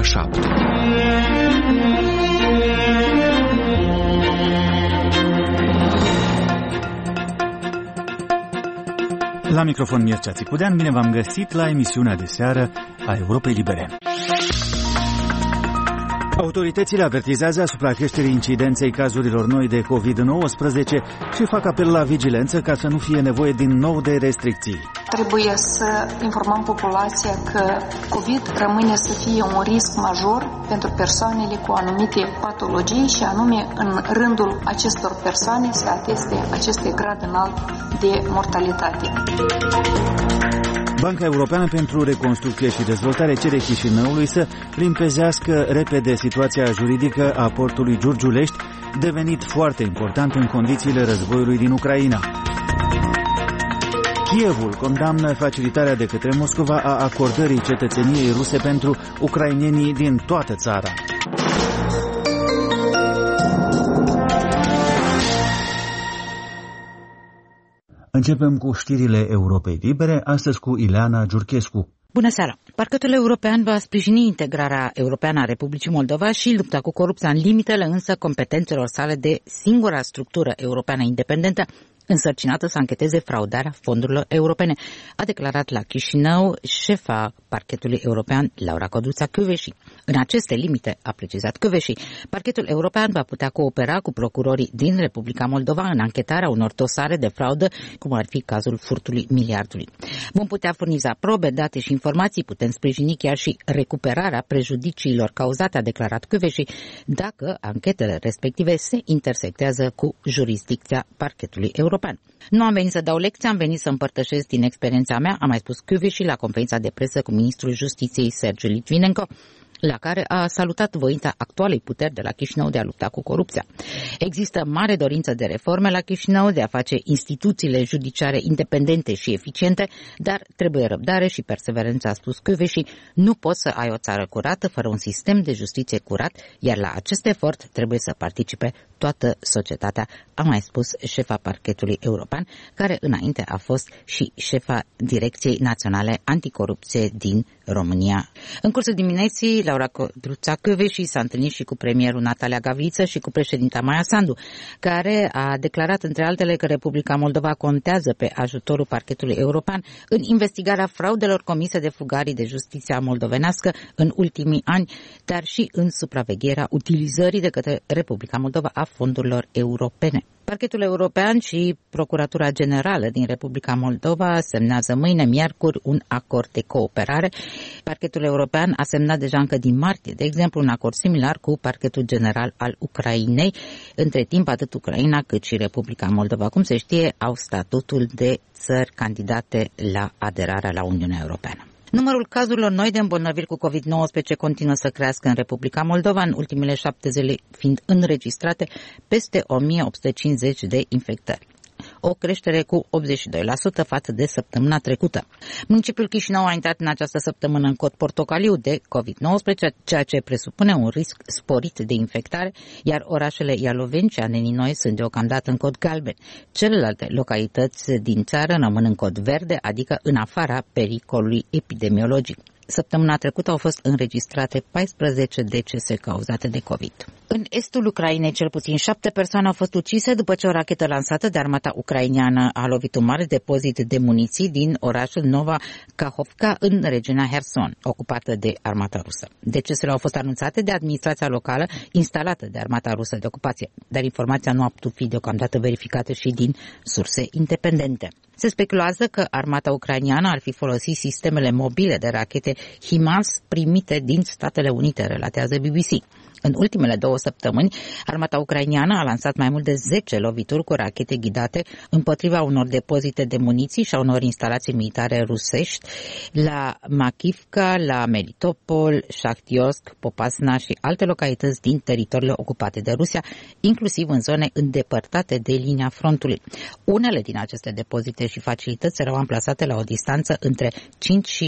ora 7. La microfon Mircea Țicudean, bine v-am găsit la emisiunea de seară a Europei Libere. Autoritățile avertizează asupra creșterii incidenței cazurilor noi de COVID-19 și fac apel la vigilență ca să nu fie nevoie din nou de restricții. Trebuie să informăm populația că COVID rămâne să fie un risc major pentru persoanele cu anumite patologii și anume în rândul acestor persoane se ateste acest grad înalt de mortalitate. Banca Europeană pentru Reconstrucție și Dezvoltare cere Chișinăului să limpezească repede situația juridică a portului Giurgiulești, devenit foarte important în condițiile războiului din Ucraina. Kievul condamnă facilitarea de către Moscova a acordării cetățeniei ruse pentru ucrainenii din toată țara. Începem cu știrile Europei Libere, astăzi cu Ileana Giurchescu. Bună seara! Parchetul european va sprijini integrarea europeană a Republicii Moldova și lupta cu corupția în limitele însă competențelor sale de singura structură europeană independentă însărcinată să ancheteze fraudarea fondurilor europene, a declarat la Chișinău șefa parchetului european Laura Codruța-Kövesi. În aceste limite, a precizat Kövesi, parchetul european va putea coopera cu procurorii din Republica Moldova în anchetarea unor dosare de fraudă, cum ar fi cazul furtului miliardului. Vom putea furniza probe, date și informații, putem sprijini chiar și recuperarea prejudiciilor cauzate, a declarat Kövesi, dacă anchetele respective se intersectează cu jurisdicția parchetului european. Nu am venit să dau lecții, am venit să împărtășesc din experiența mea, a mai spus Kövesi la conferința de presă cu ministrul Justiției Sergiu Litvinenko, la care a salutat voința actualei puteri de la Chișinău de a lupta cu corupția. Există mare dorință de reforme la Chișinău, de a face instituțiile judiciare independente și eficiente, dar trebuie răbdare și perseverență, a spus Kövesi. Nu poți să ai o țară curată fără un sistem de justiție curat, iar la acest efort trebuie să participe toată societatea, a mai spus șefa parchetului european, care înainte a fost și șefa Direcției Naționale Anticorupție din România. În cursul dimineții, Laura Codruța-Kövesi s-a întâlnit și cu premierul Natalia Gavriță și cu președinta Maia Sandu, care a declarat între altele că Republica Moldova contează pe ajutorul parchetului european în investigarea fraudelor comise de fugarii de justiția moldovenească în ultimii ani, dar și în supravegherea utilizării de către Republica Moldova a fondurilor europene. Parchetul european și Procuratura Generală din Republica Moldova semnează mâine, miercuri, un acord de cooperare. Parchetul european a semnat deja încă din martie, de exemplu, un acord similar cu Parchetul General al Ucrainei. Între timp, atât Ucraina cât și Republica Moldova, cum se știe, au statutul de țări candidate la aderarea la Uniunea Europeană. Numărul cazurilor noi de îmbolnăviri cu COVID-19 continuă să crească în Republica Moldova, în ultimele 7 zile fiind înregistrate peste 1850 de infectări. O creștere cu 82% față de săptămâna trecută. Municipiul Chișinău a intrat în această săptămână în cod portocaliu de COVID-19, ceea ce presupune un risc sporit de infectare, iar orașele Ialoveni și Aneni-Noi sunt deocamdată în cod galben. Celelalte localități din țară rămân în cod verde, adică în afara pericolului epidemiologic. Săptămâna trecută au fost înregistrate 14 decese cauzate de COVID. În estul Ucrainei, cel puțin 7 persoane au fost ucise după ce o rachetă lansată de armata ucraineană a lovit un mare depozit de muniții din orașul Nova Kahovka în regiunea Herson, ocupată de armata rusă. Decesele au fost anunțate de administrația locală instalată de armata rusă de ocupație, dar informația nu a putut fi deocamdată verificată și din surse independente. Se speculează că armata ucraineană ar fi folosit sistemele mobile de rachete HIMARS primite din Statele Unite, relatează BBC. În ultimele 2 săptămâni, armata ucraineană a lansat mai mult de 10 lovituri cu rachete ghidate împotriva unor depozite de muniții și a unor instalații militare rusești la Makivka, la Melitopol, Shahtiorsk, Popasna și alte localități din teritoriile ocupate de Rusia, inclusiv în zone îndepărtate de linia frontului. Unele din aceste depozite și facilități erau amplasate la o distanță între 5 și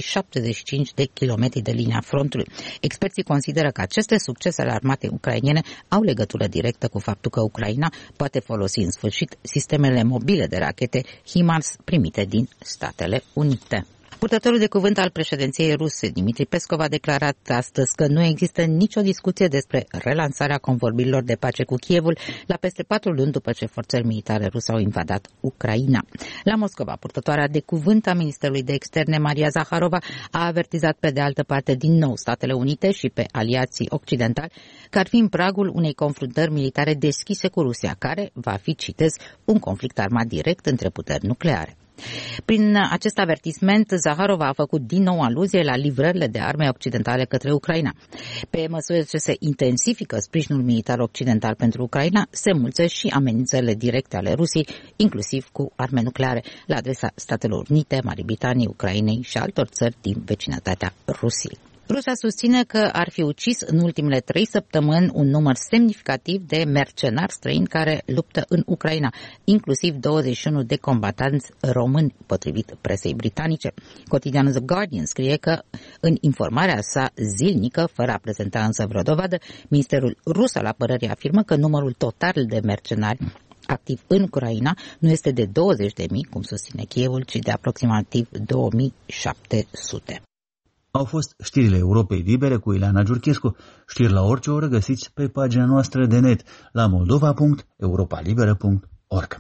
75 de kilometri de linia frontului. Experții consideră că aceste succese ale armatei ucrainene au legătură directă cu faptul că Ucraina poate folosi în sfârșit sistemele mobile de rachete HIMARS primite din Statele Unite. Purtătorul de cuvânt al președinției ruse, Dmitri Peskov, a declarat astăzi că nu există nicio discuție despre relansarea convorbirilor de pace cu Kievul la peste 4 luni după ce forțele militare ruse au invadat Ucraina. La Moscova, purtătoarea de cuvânt a Ministerului de Externe, Maria Zaharova, a avertizat pe de altă parte din nou Statele Unite și pe aliații occidentali că ar fi în pragul unei confruntări militare deschise cu Rusia, care va fi, citez, un conflict armat direct între puteri nucleare. Prin acest avertisment, Zaharova a făcut din nou aluzie la livrările de arme occidentale către Ucraina. Pe măsură ce se intensifică sprijinul militar occidental pentru Ucraina, se mulțesc și amenințările directe ale Rusiei, inclusiv cu arme nucleare, la adresa Statelor Unite, Marii Britanii, Ucrainei și altor țări din vecinătatea Rusiei. Rusia susține că ar fi ucis în ultimele 3 săptămâni un număr semnificativ de mercenari străini care luptă în Ucraina, inclusiv 21 de combatanți români, potrivit presei britanice. Cotidianul The Guardian scrie că în informarea sa zilnică, fără a prezenta însă vreo dovadă, Ministerul Rus al Apărării afirmă că numărul total de mercenari activ în Ucraina nu este de 20.000, cum susține Kievul, ci de aproximativ 2700. Au fost știrile Europei Libere cu Ileana Giurchescu. Știri la orice oră găsiți pe pagina noastră de net la moldova.europalibera.org.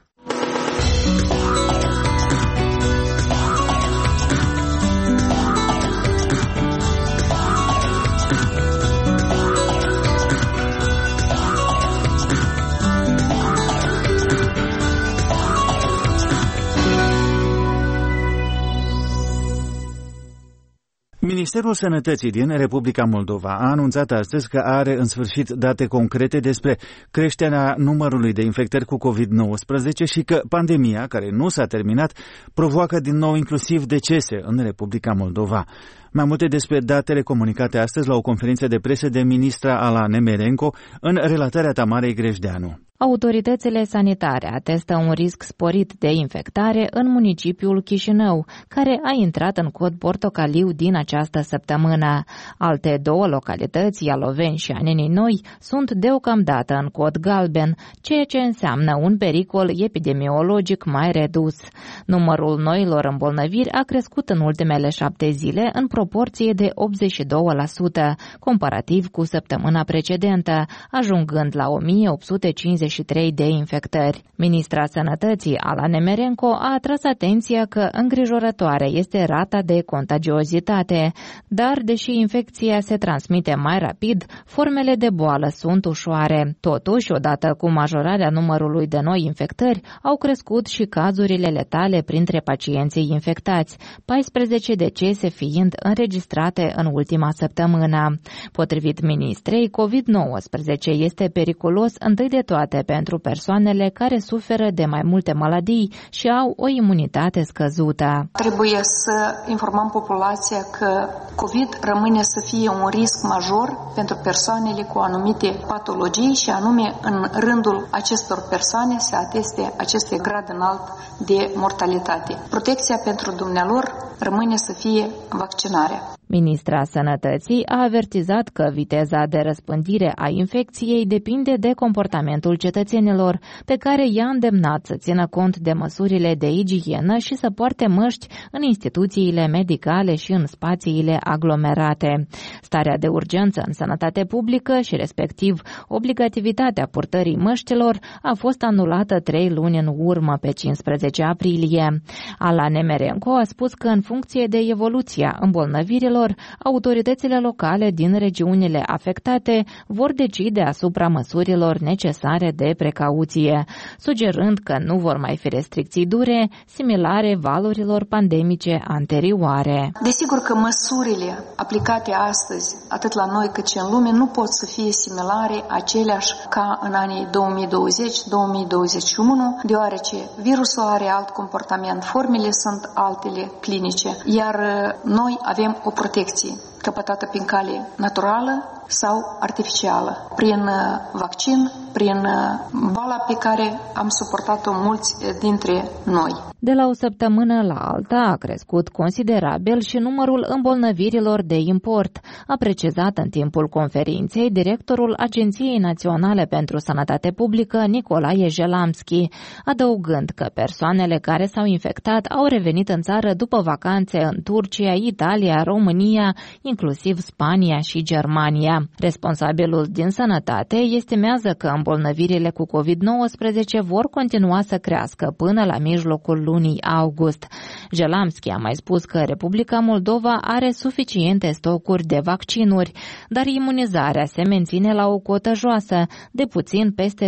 Ministerul Sănătății din Republica Moldova a anunțat astăzi că are în sfârșit date concrete despre creșterea numărului de infectări cu COVID-19 și că pandemia, care nu s-a terminat, provoacă din nou inclusiv decese în Republica Moldova. Mai multe despre datele comunicate astăzi la o conferință de presă de ministra Ala Nemerenko în relatarea Tamarei Grejdeanu. Autoritățile sanitare atestă un risc sporit de infectare în municipiul Chișinău, care a intrat în cod portocaliu din această săptămână. Alte 2 localități, Ialoveni și Anenii Noi, sunt deocamdată în cod galben, ceea ce înseamnă un pericol epidemiologic mai redus. Numărul noilor îmbolnăviri a crescut în ultimele 7 zile în proporție de 82%, comparativ cu săptămâna precedentă, ajungând la 1853 de infectări. Ministra Sănătății, Ala Nemerenko, a atras atenția că îngrijorătoare este rata de contagiozitate, dar, deși infecția se transmite mai rapid, formele de boală sunt ușoare. Totuși, odată cu majorarea numărului de noi infectări, au crescut și cazurile letale printre pacienții infectați, 14 decese fiind înregistrate în ultima săptămână. Potrivit ministrei, COVID-19 este periculos întâi de toate pentru persoanele care suferă de mai multe maladii și au o imunitate scăzută. Trebuie să informăm populația că COVID rămâne să fie un risc major pentru persoanele cu anumite patologii și anume în rândul acestor persoane se ateste acest grad înalt de mortalitate. Protecția pentru dumnealor rămâne să fie vaccinarea. Ministra Sănătății a avertizat că viteza de răspândire a infecției depinde de comportamentul cetățenilor, pe care i-a îndemnat să țină cont de măsurile de igienă și să poarte măști în instituțiile medicale și în spațiile aglomerate. Starea de urgență în sănătate publică și respectiv obligativitatea purtării măștilor a fost anulată 3 luni în urmă, pe 15 aprilie. Ala Nemerenko a spus că în funcție de evoluția îmbolnăvirilor, autoritățile locale din regiunile afectate vor decide asupra măsurilor necesare de precauție, sugerând că nu vor mai fi restricții dure, similare valurilor pandemice anterioare. Desigur că măsurile aplicate astăzi, atât la noi cât și în lume, nu pot să fie similare aceleași ca în anii 2020-2021, deoarece virusul are alt comportament, formele sunt altele clinice, iar noi avem o protecție căpătată prin cale naturală sau artificială, prin vaccin, prin boala pe care am suportat-o mulți dintre noi. De la o săptămână la alta a crescut considerabil și numărul îmbolnăvirilor de import, a precizat în timpul conferinței directorul Agenției Naționale pentru Sănătate Publică, Nicolae Jelamski, adăugând că persoanele care s-au infectat au revenit în țară după vacanțe în Turcia, Italia, România, inclusiv Spania și Germania. Responsabilul din sănătate estimează că îmbolnăvirile cu COVID-19 vor continua să crească până la mijlocul lunii august. Jelamski a mai spus că Republica Moldova are suficiente stocuri de vaccinuri, dar imunizarea se menține la o cotă joasă, de puțin peste 31%,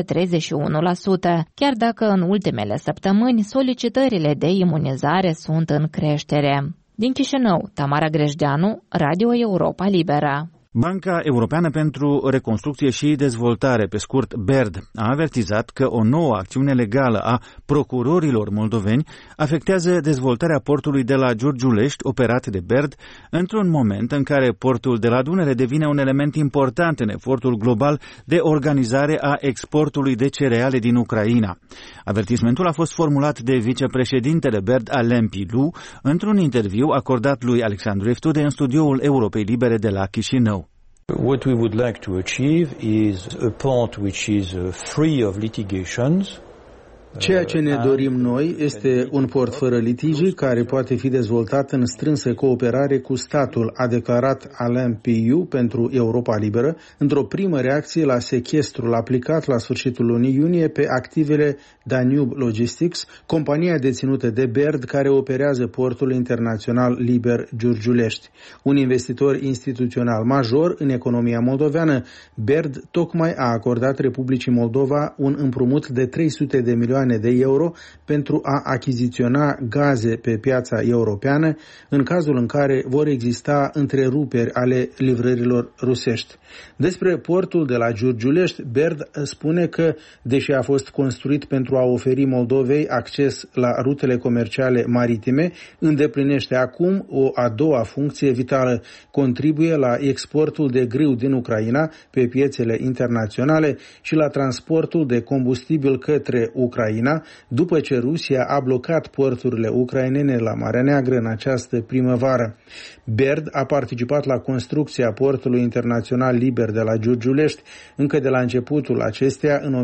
chiar dacă în ultimele săptămâni solicitările de imunizare sunt în creștere. Din Chișinău, Tamara Grejdeanu, Radio Europa Liberă. Banca Europeană pentru Reconstrucție și Dezvoltare, pe scurt BERD, a avertizat că o nouă acțiune legală a procurorilor moldoveni afectează dezvoltarea portului de la Giurgiulești, operat de BERD, într-un moment în care portul de la Dunăre devine un element important în efortul global de organizare a exportului de cereale din Ucraina. Avertismentul a fost formulat de vicepreședintele BERD, Alain Pilou, într-un interviu acordat lui Alexandru Eftude în studioul Europei Libere de la Chișinău. What we would like to achieve is a port which is free of litigations. Ceea ce ne dorim noi este un port fără litigi care poate fi dezvoltat în strânsă cooperare cu statul, a declarat Alain Pilou pentru Europa Liberă, într-o primă reacție la sechestrul aplicat la sfârșitul lunii iunie pe activele Danube Logistics, compania deținută de BERD care operează portul internațional liber Giurgiulești. Un investitor instituțional major în economia moldoveană, BERD tocmai a acordat Republicii Moldova un împrumut de 300 de milioane de euro pentru a achiziționa gaze pe piața europeană în cazul în care vor exista întreruperi ale livrărilor rusești. Despre portul de la Giurgiulești, BERD spune că, deși a fost construit pentru a oferi Moldovei acces la rutele comerciale maritime, îndeplinește acum o a doua funcție vitală, contribuie la exportul de grâu din Ucraina pe piețele internaționale și la transportul de combustibil către Ucraina, după ce Rusia a blocat porturile ucrainene la Marea Neagră în această primăvară. BERD a participat la construcția portului internațional liber de la Giurgiulești încă de la începutul acesteia în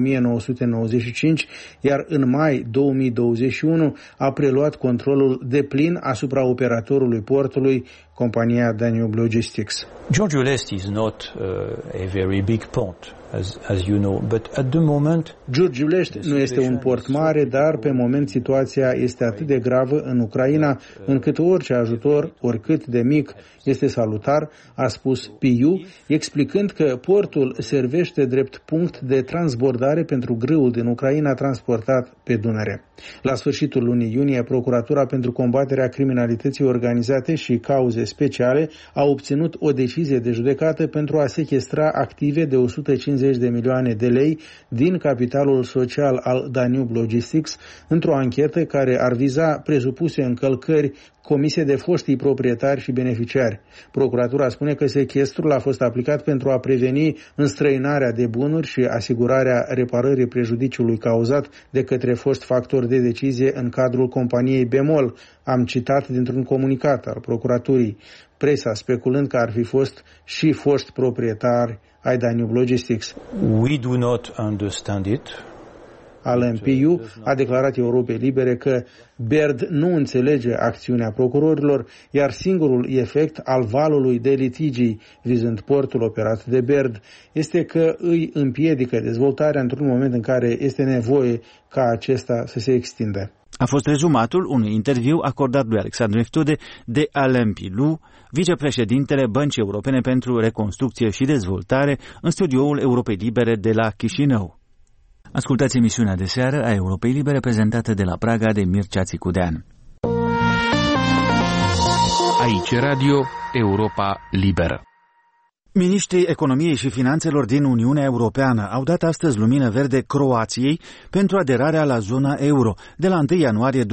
1995, iar în mai 2021 a preluat controlul deplin asupra operatorului portului, compania Danube Logistics. Giurgiulești is not a very big port, as you know, but at the moment Giurgiulești nu este un port mare, dar pe moment situația este atât de gravă în Ucraina, încât orice ajutor, oricât de mic, este salutar, a spus Pilou, explicând că portul servește drept punct de transbordare pentru grâul din Ucraina transportat pe Dunăre. La sfârșitul lunii iunie, Procuratura pentru combaterea criminalității organizate și cauze speciale a obținut o decizie de judecată pentru a sechestra active de 150 de milioane de lei din capitalul social al Danube Logistics într-o anchetă care ar viza presupuse încălcări comise de foștii proprietari și beneficiari. Procuratura spune că sechestrul a fost aplicat pentru a preveni înstrăinarea de bunuri și asigurarea reparării prejudiciului cauzat de către foști factori de decizie în cadrul companiei Bemol, am citat dintr-un comunicat al procuraturii, presa speculând că ar fi fost și foști proprietari ai Danube Logistics. We do not understand it. Alain Pilou a declarat Europei Libere că BERD nu înțelege acțiunea procurorilor, iar singurul efect al valului de litigii vizând portul operat de BERD este că îi împiedică dezvoltarea într-un moment în care este nevoie ca acesta să se extindă. A fost rezumatul unui interviu acordat lui Alexandru Eftude de Alain Pilou, vicepreședintele Băncii Europene pentru Reconstrucție și Dezvoltare, în studioul Europei Libere de la Chișinău. Ascultați emisiunea de seară a Europei Libere prezentată de la Praga de Mircea Țicudean. Aici Radio Europa Liberă. Miniștrii Economiei și Finanțelor din Uniunea Europeană au dat astăzi lumină verde Croației pentru aderarea la zona euro de la 1 ianuarie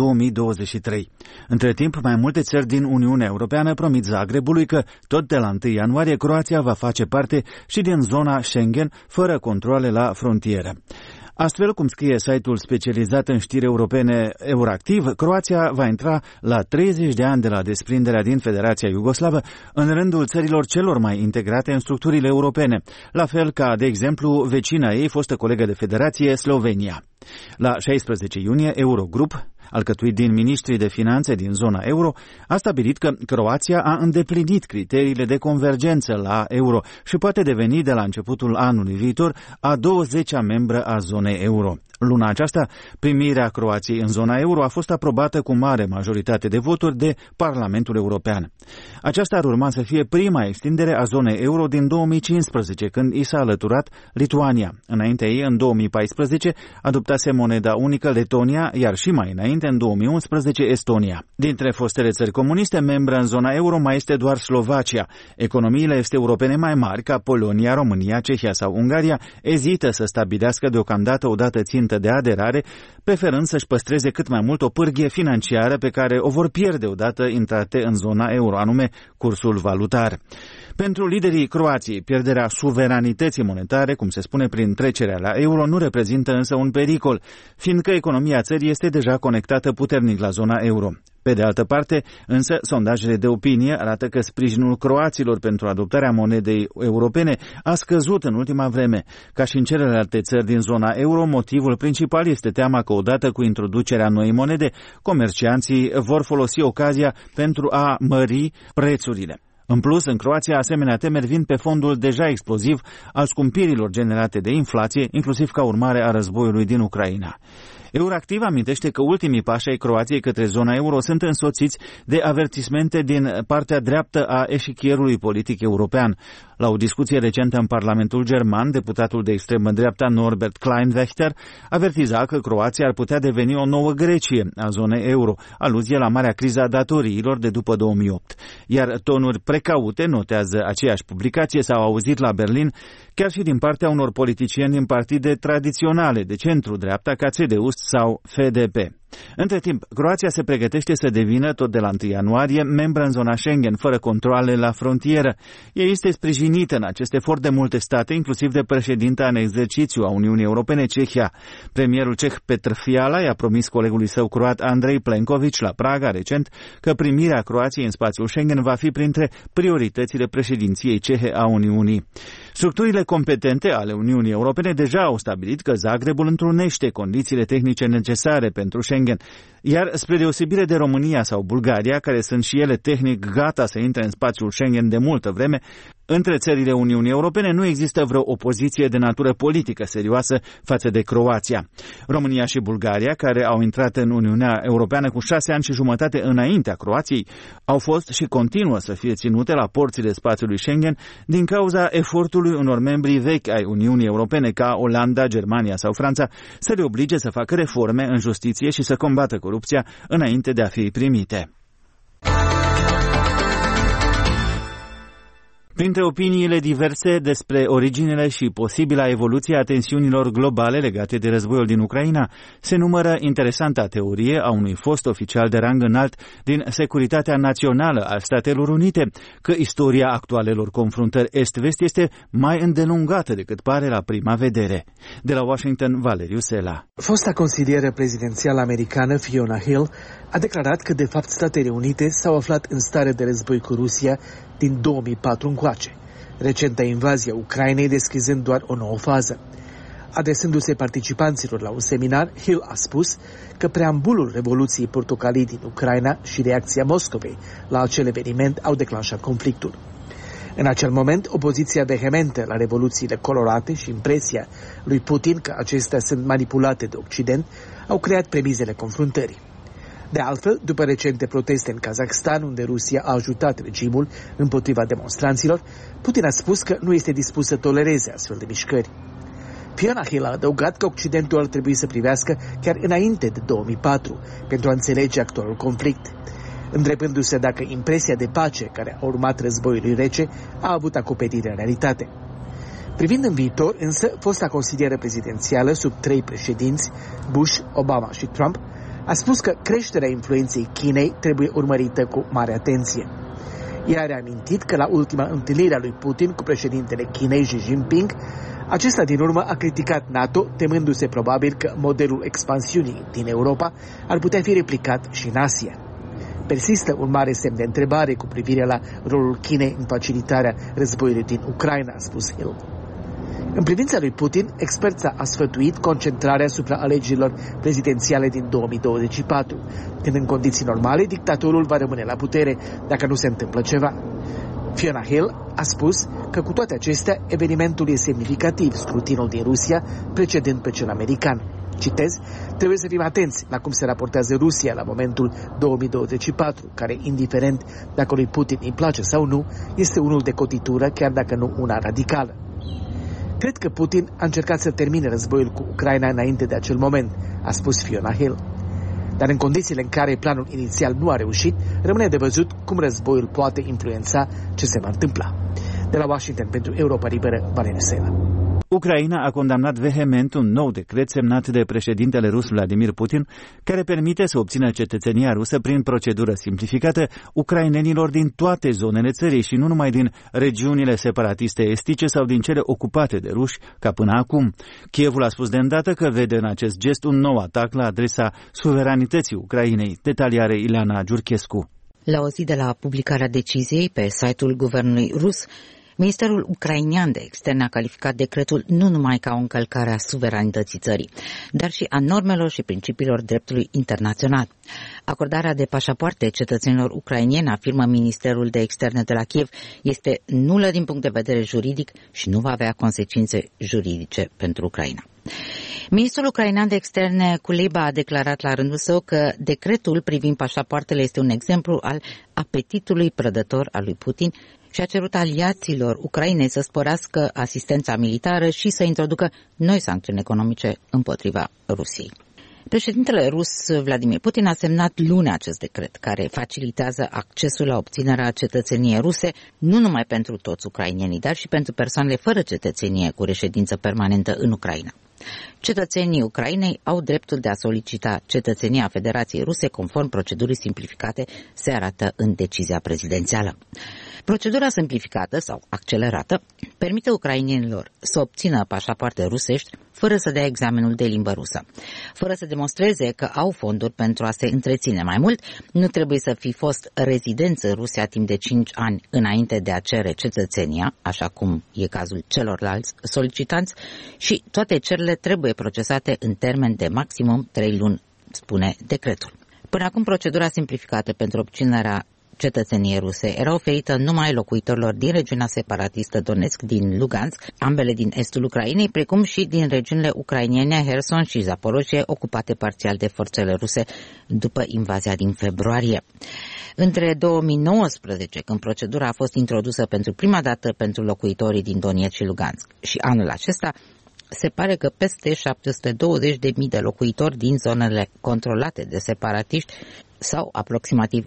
2023. Între timp, mai multe țări din Uniunea Europeană promit Zagrebului că tot de la 1 ianuarie Croația va face parte și din zona Schengen fără controale la frontieră. Astfel, cum scrie site-ul specializat în știri europene Euractiv, Croația va intra la 30 de ani de la desprinderea din Federația Iugoslavă în rândul țărilor celor mai integrate în structurile europene, la fel ca, de exemplu, vecina ei, fostă colegă de federație, Slovenia. La 16 iunie, Eurogrup, alcătuit din miniștrii de finanțe din zona euro, a stabilit că Croația a îndeplinit criteriile de convergență la euro și poate deveni de la începutul anului viitor a 20-a membră a zonei euro. Luna aceasta, primirea Croației în zona euro a fost aprobată cu mare majoritate de voturi de Parlamentul European. Aceasta ar urma să fie prima extindere a zonei euro din 2015, când i s-a alăturat Lituania. Înainte ei, în 2014, adoptase moneda unică Letonia, iar și mai înainte, în 2011, Estonia. Dintre fostele țări comuniste, membră în zona euro mai este doar Slovacia. Economiile este europene mai mari, ca Polonia, România, Cehia sau Ungaria, ezită să stabilească deocamdată o dată țintă de aderare, preferând să-și păstreze cât mai mult o pârghie financiară pe care o vor pierde odată intrate în zona euro, anume cursul valutar. Pentru liderii Croației, pierderea suveranității monetare, cum se spune prin trecerea la euro, nu reprezintă însă un pericol, fiindcă economia țării este deja conectată puternic la zona euro. Pe de altă parte, însă, sondajele de opinie arată că sprijinul croaților pentru adoptarea monedei europene a scăzut în ultima vreme. Ca și în celelalte țări din zona euro, motivul principal este teama că odată cu introducerea noii monede, comercianții vor folosi ocazia pentru a mări prețurile. În plus, în Croația, asemenea temeri vin pe fondul deja exploziv al scumpirilor generate de inflație, inclusiv ca urmare a războiului din Ucraina. Euractiv amintește că ultimii pași ai Croației către zona euro sunt însoțiți de avertismente din partea dreaptă a eșichierului politic european. La o discuție recentă în Parlamentul German, deputatul de extremă dreapta Norbert Kleinwächter avertiza că Croația ar putea deveni o nouă Grecie a zonei euro, aluzie la marea criză a datoriilor de după 2008. Iar tonuri precaute, notează aceeași publicație, s-au auzit la Berlin, chiar și din partea unor politicieni din partide tradiționale de centru-dreapta ca CDU sau FDP. Între timp, Croația se pregătește să devină, tot de la 1 ianuarie, membră în zona Schengen, fără controale la frontieră. Ea este sprijinită în acest efort de multe state, inclusiv de președinta în exercițiu a Uniunii Europene, Cehia. Premierul ceh Petr Fiala i-a promis colegului său croat Andrei Plenković la Praga recent că primirea Croației în spațiul Schengen va fi printre prioritățile președinției cehe a Uniunii. Structurile competente ale Uniunii Europene deja au stabilit că Zagrebul întrunește condițiile tehnice necesare pentru Schengen, iar spre deosebire de România sau Bulgaria, care sunt și ele tehnic gata să intre în spațiul Schengen de multă vreme, între țările Uniunii Europene nu există vreo opoziție de natură politică serioasă față de Croația. România și Bulgaria, care au intrat în Uniunea Europeană cu 6 ani și jumătate înaintea Croației, au fost și continuă să fie ținute la porțile spațiului Schengen din cauza efortului unor membri vechi ai Uniunii Europene ca Olanda, Germania sau Franța să le oblige să facă reforme în justiție și să combată corupția înainte de a fi primite. Printre opiniile diverse despre originele și posibila evoluție a tensiunilor globale legate de războiul din Ucraina, se numără interesanta teorie a unui fost oficial de rang înalt din Securitatea Națională a Statelor Unite, că istoria actualelor confruntări est-vest este mai îndelungată decât pare la prima vedere. De la Washington, Valeriu Sela. Fosta consilieră prezidențială americană Fiona Hill a declarat că, de fapt, Statele Unite s-au aflat în stare de război cu Rusia din 2004 încoace, recenta invazie a Ucrainei deschizând doar o nouă fază. Adresându-se participanților la un seminar, Hill a spus că preambulul Revoluției Portocalii din Ucraina și reacția Moscovei la acel eveniment au declanșat conflictul. În acel moment, opoziția vehementă la revoluțiile colorate și impresia lui Putin că acestea sunt manipulate de Occident au creat premizele confruntării. De altfel, după recente proteste în Kazakhstan, unde Rusia a ajutat regimul împotriva demonstranților, Putin a spus că nu este dispus să tolereze astfel de mișcări. Fiona Hill a adăugat că Occidentul ar trebui să privească chiar înainte de 2004 pentru a înțelege actualul conflict. întrebându-se dacă impresia de pace care a urmat războiului rece a avut acoperire în realitate. Privind în viitor, însă, fosta consilieră prezidențială sub 3 președinți, Bush, Obama și Trump, a spus că creșterea influenței Chinei trebuie urmărită cu mare atenție. Ea a reamintit că la ultima întâlnire a lui Putin cu președintele Chinei Xi Jinping, acesta din urmă a criticat NATO, temându-se probabil că modelul expansiunii din Europa ar putea fi replicat și în Asia. Persistă un mare semn de întrebare cu privire la rolul Chinei în facilitarea războiului din Ucraina, a spus Hill. În privința lui Putin, experța a sfătuit concentrarea asupra alegerilor prezidențiale din 2024, când în condiții normale dictatorul va rămâne la putere dacă nu se întâmplă ceva. Fiona Hill a spus că cu toate acestea, evenimentul e semnificativ, scrutinul din Rusia precedând pe cel american. Citez, trebuie să fim atenți la cum se raportează Rusia la momentul 2024, care, indiferent dacă lui Putin îi place sau nu, este unul de cotitură, chiar dacă nu una radicală. Cred că Putin a încercat să termine războiul cu Ucraina înainte de acel moment, a spus Fiona Hill. Dar în condițiile în care planul inițial nu a reușit, rămâne de văzut cum războiul poate influența ce se va întâmpla. De la Washington pentru Europa Liberă, Valeriu Sela. Ucraina a condamnat vehement un nou decret semnat de președintele rus Vladimir Putin, care permite să obțină cetățenia rusă prin procedură simplificată ucrainenilor din toate zonele țării și nu numai din regiunile separatiste estice sau din cele ocupate de ruși, ca până acum. Kievul a spus de îndată că vede în acest gest un nou atac la adresa suveranității Ucrainei. Detalii are Ileana Giurchescu. La o zi de la publicarea deciziei pe site-ul guvernului rus, Ministerul ucrainean de externe a calificat decretul nu numai ca o încălcare a suveranității țării, dar și a normelor și principiilor dreptului internațional. Acordarea de pașapoarte cetățenilor ucrainieni, afirmă Ministerul de Externe de la Kiev, este nulă din punct de vedere juridic și nu va avea consecințe juridice pentru Ucraina. Ministrul ucrainean de externe Kuleba a declarat la rândul său că decretul privind pașapoartele este un exemplu al apetitului prădător al lui Putin și a cerut aliaților Ucrainei să sporească asistența militară și să introducă noi sancțiuni economice împotriva Rusiei. Președintele rus Vladimir Putin a semnat luni acest decret, care facilitează accesul la obținerea cetățeniei ruse nu numai pentru toți ucrainenii, dar și pentru persoanele fără cetățenie cu reședință permanentă în Ucraina. Cetățenii Ucrainei au dreptul de a solicita cetățenia Federației Ruse conform procedurii simplificate, se arată în decizia prezidențială. Procedura simplificată sau accelerată permite ucrainenilor să obțină pașapoarte rusești fără să dea examenul de limbă rusă, fără să demonstreze că au fonduri pentru a se întreține. Mai mult, nu trebuie să fi fost rezidenți în Rusia timp de 5 ani înainte de a cere cetățenia, așa cum e cazul celorlalți solicitanți, și toate cererile trebuie procesate în termen de maximum 3 luni, spune decretul. Până acum, procedura simplificată pentru obținerea cetățenie ruse era oferită numai locuitorilor din regiunea separatistă Donetsk din Lugansk, ambele din estul Ucrainei, precum și din regiunile ucrainene Herson și Zaporozhye, ocupate parțial de forțele ruse după invazia din februarie. Între 2019, când procedura a fost introdusă pentru prima dată pentru locuitorii din Donetsk și Lugansk, și anul acesta, se pare că peste 720.000 de locuitori din zonele controlate de separatiști sau aproximativ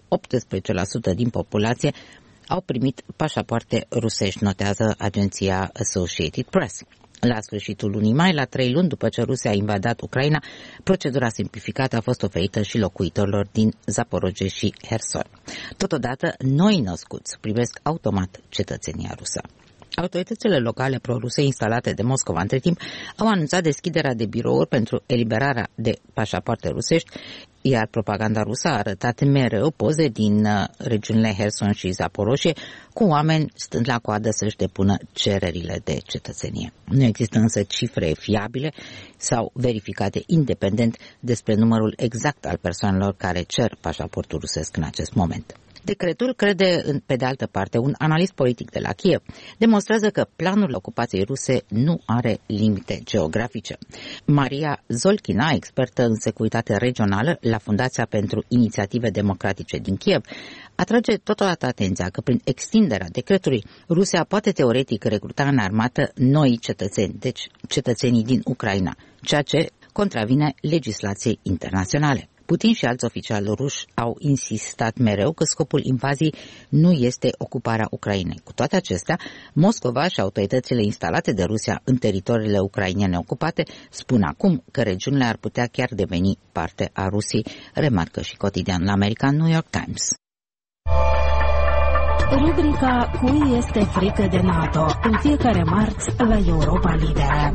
18% din populație au primit pașapoarte rusești, notează agenția Associated Press. La sfârșitul lunii mai, la 3 luni după ce Rusia a invadat Ucraina, procedura simplificată a fost oferită și locuitorilor din Zaporozhye și Herson. Totodată, noi născuți privesc automat cetățenia rusă. Autoritățile locale pro-ruse instalate de Moscova între timp au anunțat deschiderea de birouri pentru eliberarea de pașapoarte rusești, iar propaganda rusă a arătat mereu poze din regiunile Herson și Zaporozhye cu oameni stând la coadă să-și depună cererile de cetățenie. Nu există însă cifre fiabile sau verificate independent despre numărul exact al persoanelor care cer pașaportul rusesc în acest moment. Decretul, crede pe de altă parte un analist politic de la Kiev, demonstrează că planul ocupației ruse nu are limite geografice. Maria Zolkina, expertă în securitate regională la Fundația pentru Inițiative Democratice din Kiev, atrage totodată atenția că prin extinderea decretului, Rusia poate teoretic recruta în armată noi cetățeni, deci cetățenii din Ucraina, ceea ce contravine legislației internaționale. Putin și alți oficiali ruși au insistat mereu că scopul invaziei nu este ocuparea Ucrainei. Cu toate acestea, Moscova și autoritățile instalate de Rusia în teritoriile ucrainene ocupate spun acum că regiunile ar putea chiar deveni parte a Rusiei, remarcă și cotidianul american New York Times. Rubrica Cui este frică de NATO, în fiecare marți la Europa Liberă.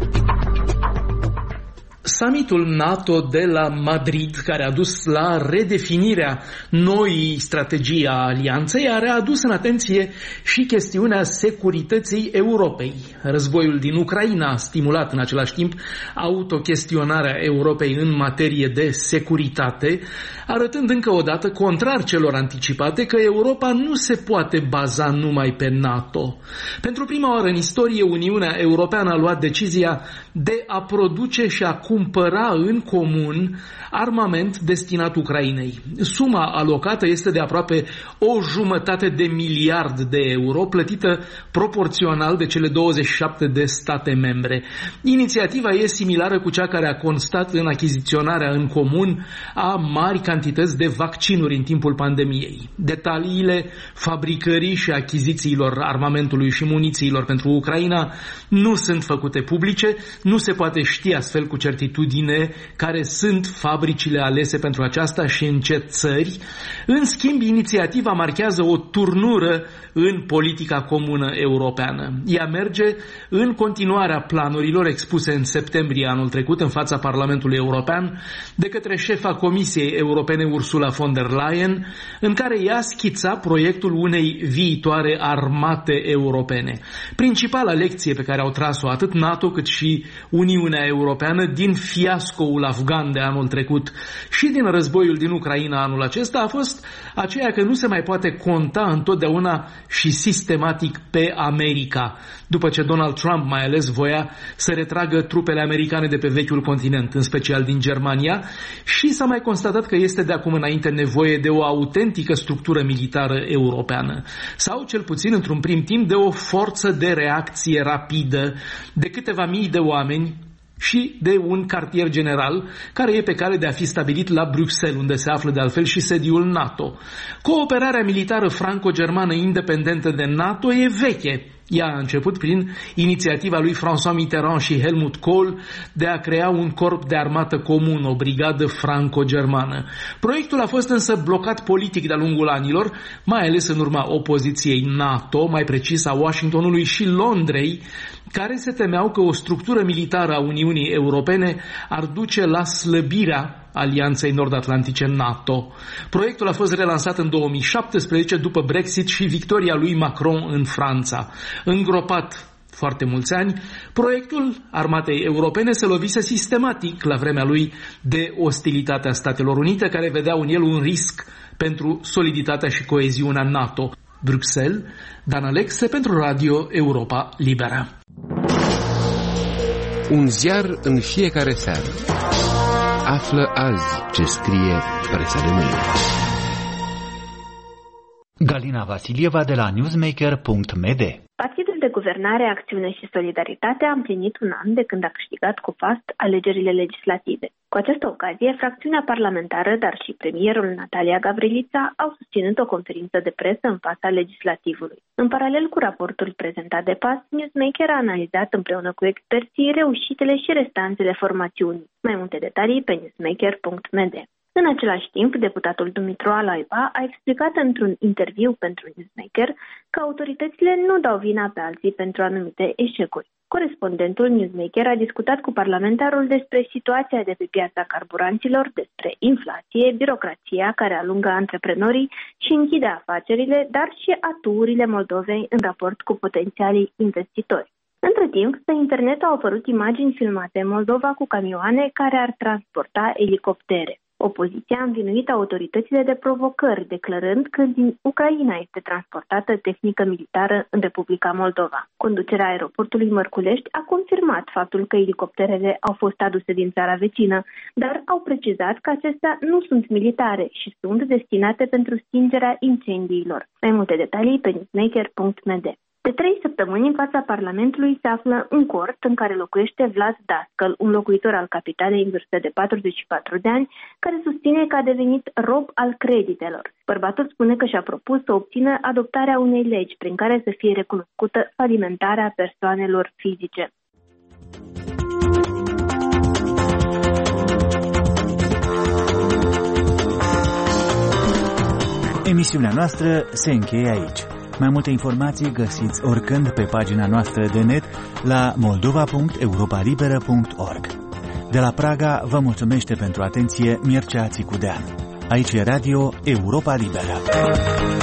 Summitul NATO de la Madrid, care a dus la redefinirea noii strategii a alianței, a readus în atenție și chestiunea securității Europei. Războiul din Ucraina a stimulat în același timp autochestionarea Europei în materie de securitate, arătând încă o dată, contrar celor anticipate, că Europa nu se poate baza numai pe NATO. Pentru prima oară în istorie, Uniunea Europeană a luat decizia de a produce și a cumpăra în comun armament destinat Ucrainei. Suma alocată este de aproape 1,5 miliard de euro, plătită proporțional de cele 27 de state membre. Inițiativa e similară cu cea care a constat în achiziționarea în comun a mari cantități de vaccinuri în timpul pandemiei. Detaliile fabricării și achizițiilor armamentului și munițiilor pentru Ucraina nu sunt făcute publice, nu se poate ști astfel cu certitudine care sunt fabricile alese pentru aceasta și în ce țări. În schimb, inițiativa marchează o turnură în politica comună europeană. Ea merge în continuarea planurilor expuse în septembrie anul trecut în fața Parlamentului European de către șefa Comisiei Europene Ursula von der Leyen, în care ea schița proiectul unei viitoare armate europene. Principala lecție pe care au tras-o atât NATO cât și Uniunea Europeană din fiascoul afgan de anul trecut și din războiul din Ucraina anul acesta a fost aceea că nu se mai poate conta întotdeauna și sistematic pe America, după ce Donald Trump mai ales voia să retragă trupele americane de pe vechiul continent, în special din Germania, și s-a mai constatat că este de acum înainte nevoie de o autentică structură militară europeană, sau cel puțin într-un prim timp de o forță de reacție rapidă de câteva mii de oameni și de un cartier general care e pe cale de a fi stabilit la Bruxelles, unde se află de altfel și sediul NATO. Cooperarea militară franco-germană independentă de NATO e veche. Ea a început prin inițiativa lui François Mitterrand și Helmut Kohl de a crea un corp de armată comun, o brigadă franco-germană. Proiectul a fost însă blocat politic de-a lungul anilor, mai ales în urma opoziției NATO, mai precis a Washingtonului și Londrei, care se temeau că o structură militară a Uniunii Europene ar duce la slăbirea Alianței Nord-Atlantice NATO. Proiectul a fost relansat în 2017 după Brexit și victoria lui Macron în Franța. Îngropat foarte mulți ani, proiectul armatei europene se lovise sistematic la vremea lui de ostilitatea Statelor Unite, care vedea în el un risc pentru soliditatea și coeziunea NATO. Bruxelles, Dan Alexe pentru Radio Europa Liberă. Un ziar în fiecare seară. Află azi ce scrie presa de mâine. Galina Vasilieva de la newsmaker.md. Partidul de Guvernare, Acțiune și Solidaritate a împlinit un an de când a câștigat cu past alegerile legislative. Cu această ocazie, fracțiunea parlamentară, dar și premierul Natalia Gavrilița au susținut o conferință de presă în fața legislativului. În paralel cu raportul prezentat de PAS, Newsmaker a analizat împreună cu experții reușitele și restanțele formațiunii. Mai multe detalii pe newsmaker.md. În același timp, deputatul Dumitru Alaiba a explicat într-un interviu pentru Newsmaker că autoritățile nu dau vina pe alții pentru anumite eșecuri. Corespondentul Newsmaker a discutat cu parlamentarul despre situația de pe piața carburanților, despre inflație, birocrația care alungă antreprenorii și închide afacerile, dar și aturile Moldovei în raport cu potențialii investitori. Între timp, pe internet au apărut imagini filmate în Moldova cu camioane care ar transporta elicoptere. Opoziția a învinuit autoritățile de provocări, declarând că din Ucraina este transportată tehnică militară în Republica Moldova. Conducerea aeroportului Mărculești a confirmat faptul că elicopterele au fost aduse din țara vecină, dar au precizat că acestea nu sunt militare și sunt destinate pentru stingerea incendiilor. Mai multe detalii pe newsmaker.md. De 3 săptămâni, în fața Parlamentului se află un cort în care locuiește Vlad Dascăl, un locuitor al capitalei în vârstă de 44 de ani, care susține că a devenit rob al creditelor. Bărbatul spune că și-a propus să obțină adoptarea unei legi prin care să fie recunoscută falimentarea persoanelor fizice. Emisiunea noastră se încheie aici. Mai multe informații găsiți oricând pe pagina noastră de net la moldova.europalibera.org. De la Praga vă mulțumește pentru atenție Mircea Țicudean. Aici e Radio Europa Liberă.